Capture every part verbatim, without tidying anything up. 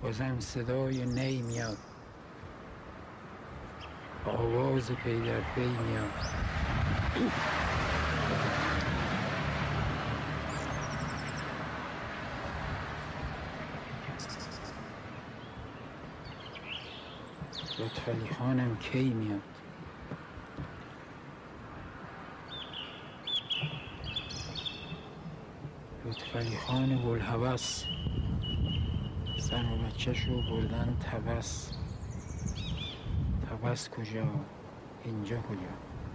بازم صدای نی میاد، آواز پی در پی میاد. لطفعلی خانم کی میاد؟ لطفعلی خان بوالهوس زن و بچه‌شو بردن طوس. طوس کجا؟ اینجا کجا؟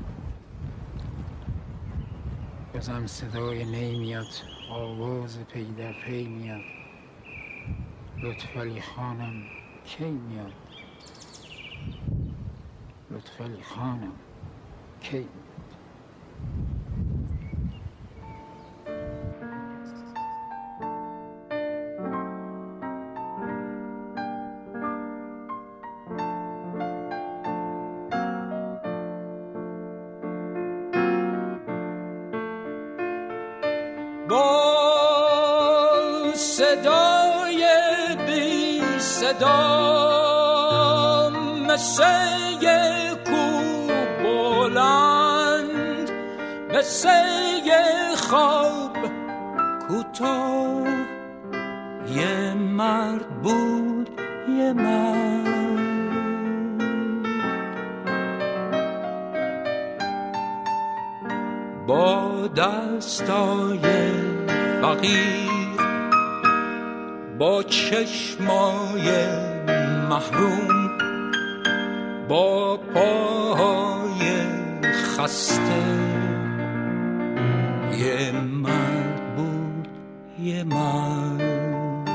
بازم صدای نی میاد، آواز پی در پی میاد. لطفعلی خانم کی میاد؟ لطفعلی خانم کی میاد؟ با صدای بی صدا مثل یک کوه بلند، مثل یک خواب کوتاه، یه مرد بود یه مرد با دستای فقیر، با چشمای محروم، با پاهای خسته، یه مرد بود یه مرد.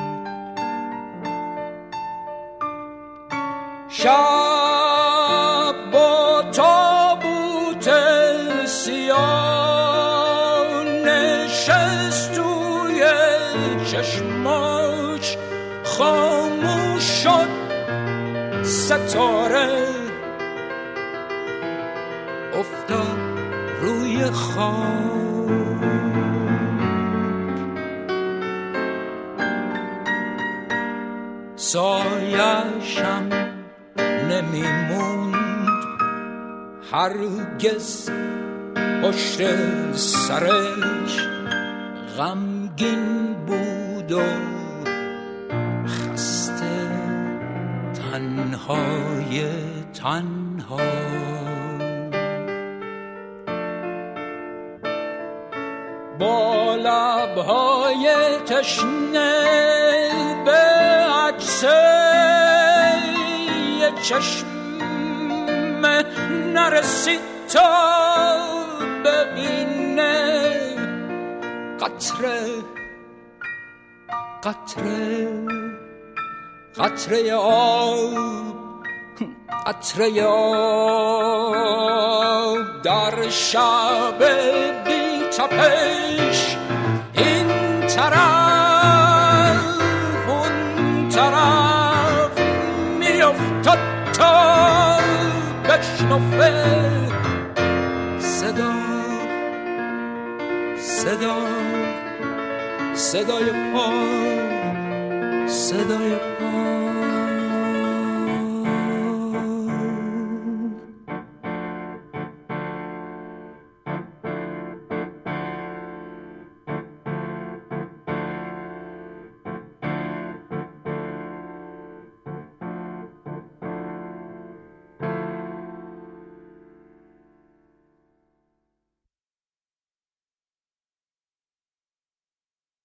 شب با تابوت سیاه نشست توی چشماش، خاموش شد ستاره، افتاد روی خاک. سایه‌شم نمیموند هرگز پشت سرش، غمگین بود و خسته، تنهای تنها. با لبهای تشنه به عکس یه چشم نرسید تا ببینه قطره قطره قطره آب، قطره آب در شب بی تپش، این طرف اون طرف میافتد تا بشنفه صدا صدا صدای پا، صدای پا.